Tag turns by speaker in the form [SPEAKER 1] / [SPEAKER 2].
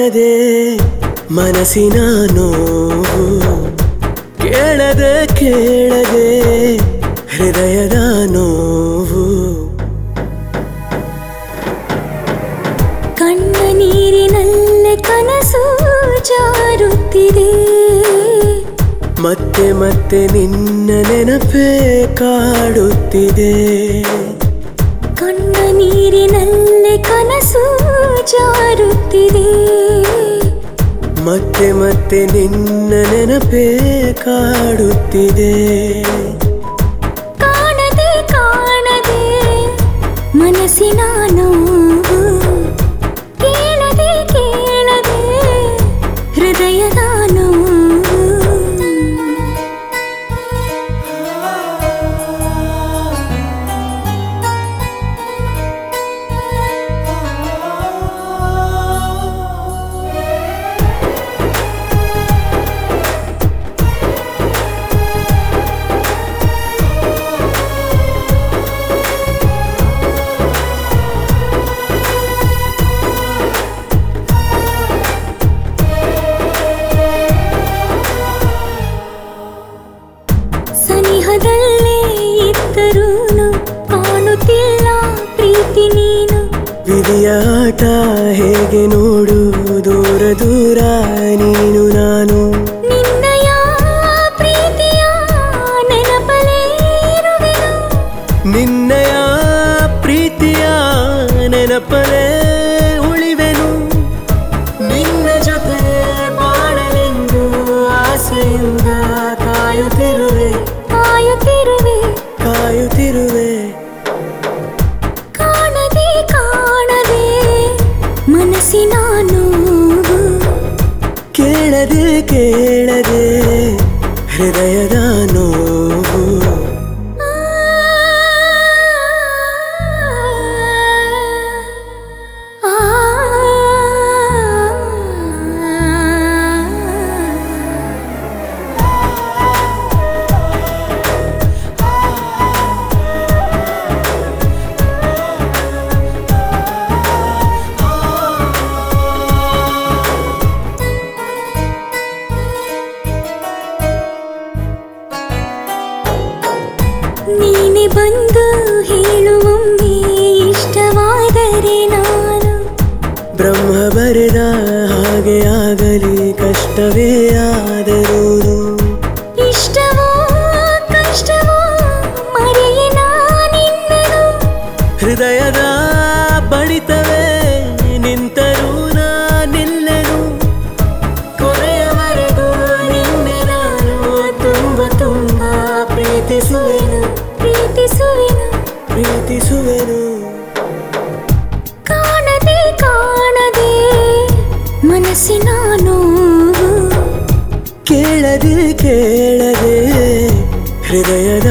[SPEAKER 1] ಕಾಣದೆ ಮನಸ್ಸಿನ ನೋವು, ಕೇಳದೆ ಕೇಳದೆ ಹೃದಯದ ನೋವು.
[SPEAKER 2] ಕಣ್ಣ ನೀರಿನಲ್ಲೇ ಕನಸು ಜಾರುತ್ತಿದೆ,
[SPEAKER 1] ಮತ್ತೆ ಮತ್ತೆ ನಿನ್ನ ನೆನಪೇ ಕಾಡುತ್ತಿದೆ.
[SPEAKER 2] ಕಣ್ಣ ನೀರಿನಲ್ಲೇ ಕನಸು ಜಾರುತ್ತಿದೆ,
[SPEAKER 1] ಮತ್ತೆ ಮತ್ತೆ ನಿನ್ನ ನೆನಪೇ ಕಾಡುತ್ತಿದೆ.
[SPEAKER 2] ಕಾಣದೆ ಕಾಣದೆ ಮನಸ್ಸಿನ ನೋವು, ಕೇಳದೆ ಕೇಳದೆ ಹೃದಯದ ನೋವು. ಸನಿಹದಲ್ಲೇ ಇದ್ದರೂನು ಕಾಣುತ್ತಿಲ್ಲ ಪ್ರೀತಿ ನೀನು.
[SPEAKER 1] ವಿಧಿಯ ಆಟ ಹೇಗೆ ನೋಡು, ದೂರ ದೂರ ನೀನು ನಾನು.
[SPEAKER 2] ನಿನ್ನಯ ಪ್ರೀತಿಯ ನೆನಪಲೇ ಇರುವೆನು,
[SPEAKER 1] ನಿನ್ನಯ ಪ್ರೀತಿಯ ನೆನಪಲೇ ಉಳಿವೆನು. ನಿನ್ನ ಜೊತೆ ಬಾಳಲೆಂದು ಆಸೆಯಿಂದ ಕಾಯುತ್ತಿರುವೆ
[SPEAKER 2] ಕಾಯುತ್ತಿರುವೆ
[SPEAKER 1] ಕಾಯುತ್ತಿರುವೆ.
[SPEAKER 2] ಕಾಣದೆ ಕಾಣದೆ ಮನಸ್ಸಿನ ನೋವು,
[SPEAKER 1] ಕೇಳದೆ ಕೇಳದೆ ಹೃದಯದ ನೋವು.
[SPEAKER 2] ನೀನೆ ಬಂದು ಹೇಳುವೊಮ್ಮೆ ಇಷ್ಟವಾದರೆ ನಾನು.
[SPEAKER 1] ಬ್ರಹ್ಮ ಬರೆದ ಹಾಗೆ ಆಗಲಿ ಕಷ್ಟವೇ ಆದರೂ.
[SPEAKER 2] ಇಷ್ಟವೋ ಕಷ್ಟವೋ ಮರೆಯೆ ನಾನಿನ್ನನು,
[SPEAKER 1] ಹೃದಯದ ಬಡಿತವೇ ನಿಂತರೂ ನಾನಿಲ್ಲೆನು. ಕೊನೆಯವರೆಗೂ ನಿನ್ನೆ ನಾನು ತುಂಬ ತುಂಬ ಪ್ರೀತಿಸುವೆನು
[SPEAKER 2] ಪ್ರೀತಿಸುವೆನು
[SPEAKER 1] ಪ್ರೀತಿಸುವೆನು.
[SPEAKER 2] ಕಾಣದೆ ಕಾಣದೆ ಮನಸ್ಸಿನ ನೋವು,
[SPEAKER 1] ಕೇಳದೆ ಕೇಳದೆ ಹೃದಯದ